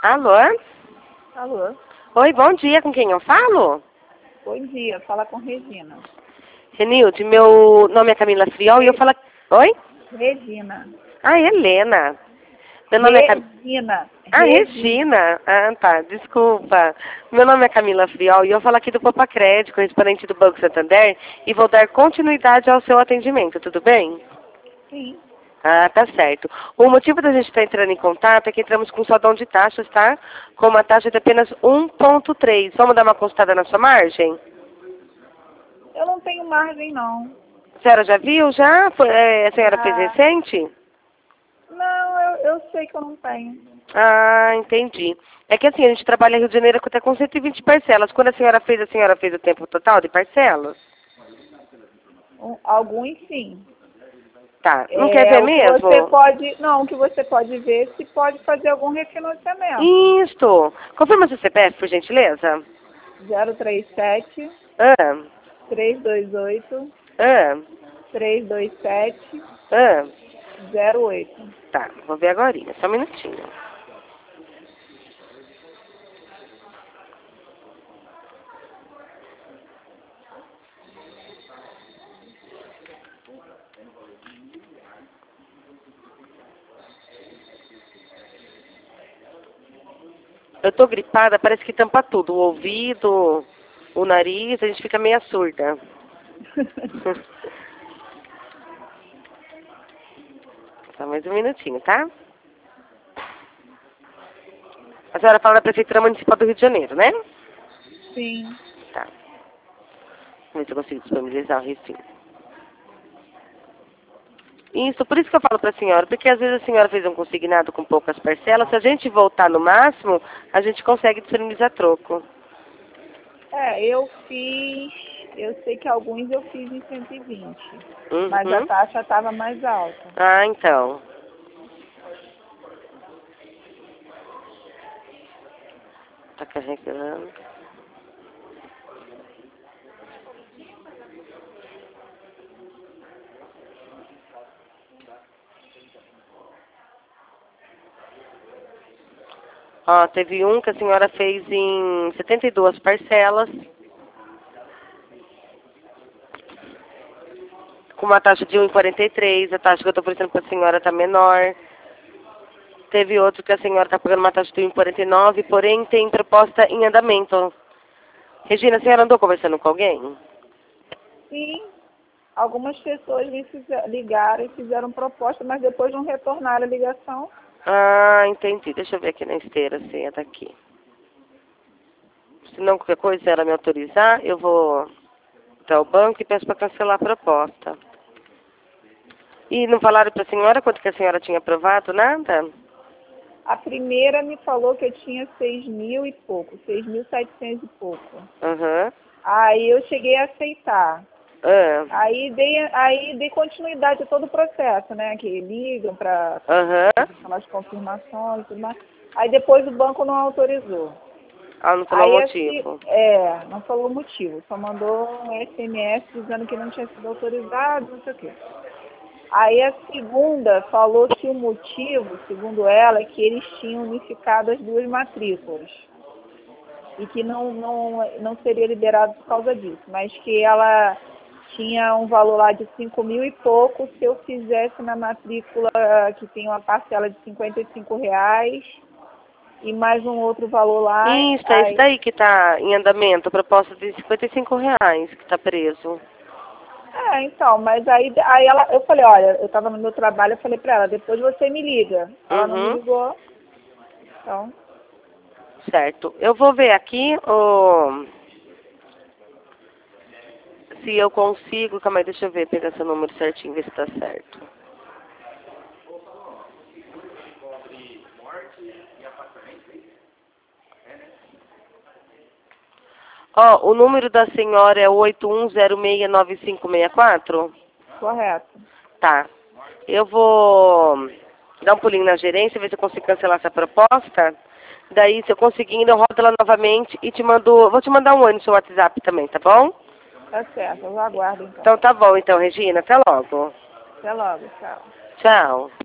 Alô? Alô? Oi, bom dia, com quem eu falo? Bom dia, fala com Regina. Renilde, meu nome é Camila Friol e eu falo... Oi? Regina. Ah, Helena. Meu nome é Regina. Ah, Regina. Ah, tá, desculpa. Meu nome é Camila Friol e eu falo aqui do Popa Crédito, correspondente do Banco Santander, e vou dar continuidade ao seu atendimento, tudo bem? Sim. Ah, tá certo. O motivo da gente estar entrando em contato é que entramos com saldão de taxas, tá? Com uma taxa de apenas 1,3. Vamos dar uma consultada na sua margem? Eu não tenho margem, não. A senhora já viu? Já? A senhora fez recente? Não, eu sei que eu não tenho. Ah, entendi. É que assim, a gente trabalha em Rio de Janeiro até com 120 parcelas. Quando a senhora fez o tempo total de parcelas? Alguns sim. Tá. Não quer ver O que mesmo? você pode. Não, o que você pode ver se pode fazer algum refinanciamento. Isto. Confirma seu CPF, por gentileza. 037 Ah, 328 ah, 327 ah. 08. Tá, vou ver agora. Só um minutinho. Eu tô gripada, parece que tampa tudo. O ouvido, o nariz, a gente fica meio surda. Só mais um minutinho, tá? A senhora fala da Prefeitura Municipal do Rio de Janeiro, né? Sim. Tá. Vamos ver se eu consigo disponibilizar o recinto. Isso, por isso que eu falo para a senhora, porque às vezes a senhora fez um consignado com poucas parcelas, se a gente voltar no máximo, a gente consegue disponibilizar troco. Eu sei que alguns eu fiz em 120, Uhum. mas a taxa estava mais alta. Ah, então. Tá carregando. Ó, teve um que a senhora fez em 72 parcelas, com uma taxa de 1,43, a taxa que eu estou oferecendo para a senhora está menor. Teve outro que a senhora está pagando uma taxa de 1,49, porém tem proposta em andamento. Regina, a senhora andou conversando com alguém? Sim, algumas pessoas ligaram e fizeram proposta, mas depois não retornaram a ligação. Ah, entendi. Deixa eu ver aqui na esteira, a senha tá aqui. Se não, qualquer coisa, se ela me autorizar, eu vou até o banco e peço para cancelar a proposta. E não falaram para a senhora quanto que a senhora tinha aprovado? Nada? A primeira me falou que eu tinha 6.000 e pouco, 6.700 e pouco. Aham. Aí eu cheguei a aceitar. Ah. Aí dei continuidade a todo o processo, né? Que ligam para Aham. falar de confirmações e tudo mais. Aí depois o banco não autorizou. Ah, não falou o motivo. Não falou o motivo, só mandou um SMS dizendo que não tinha sido autorizado, não sei o quê. Aí a segunda falou que o motivo, segundo ela, é que eles tinham unificado as duas matrículas. E que não seria liberado por causa disso, mas que ela tinha um valor lá de 5.000 e pouco se eu fizesse na matrícula que tem uma parcela de R$ 55 e mais um outro valor lá. Isso, é isso daí que está em andamento, a proposta de R$ 55 que está preso. Então, mas eu falei, olha, eu estava no meu trabalho, eu falei para ela, depois você me liga. Ela não me ligou, então... Certo. Eu vou ver aqui se eu consigo... Calma aí, deixa eu ver, pegar seu número certinho, ver se está certo. Ó, o número da senhora é 81069564? Correto. Tá. Eu vou dar um pulinho na gerência, ver se eu consigo cancelar essa proposta. Daí, se eu conseguir, eu rodo ela novamente e te mando... Vou te mandar um oi no seu WhatsApp também, tá bom? Tá certo, eu aguardo então. Então tá bom, então, Regina. Até logo. Até logo, tchau. Tchau.